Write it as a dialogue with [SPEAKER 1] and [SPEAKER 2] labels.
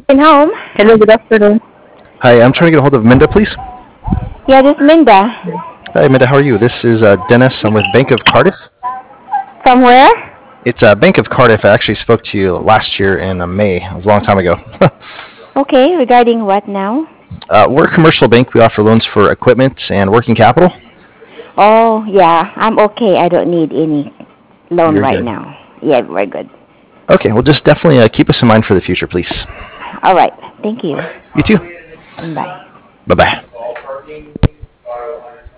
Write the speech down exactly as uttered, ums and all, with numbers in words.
[SPEAKER 1] In home?
[SPEAKER 2] Hello, good afternoon.
[SPEAKER 3] Hi, I'm trying to get a hold of Minda, please.
[SPEAKER 1] Yeah, this is Minda.
[SPEAKER 3] Hi, Minda. How are you? This is uh, Dennis. I'm with Bank of Cardiff.
[SPEAKER 1] From where?
[SPEAKER 3] It's uh, Bank of Cardiff. I actually spoke to you last year in uh, May. It was a long time ago.
[SPEAKER 1] Okay, regarding what now?
[SPEAKER 3] uh, we're a commercial bank. We offer loans for equipment and working capital.
[SPEAKER 1] Oh, yeah, I'm okay. I don't need any loan
[SPEAKER 3] You're
[SPEAKER 1] right
[SPEAKER 3] good.
[SPEAKER 1] now. Yeah, we're good.
[SPEAKER 3] Okay, well, just definitely uh, keep us in mind for the future, please.
[SPEAKER 1] All right. Thank you.
[SPEAKER 3] You too.
[SPEAKER 1] Bye.
[SPEAKER 3] Bye bye.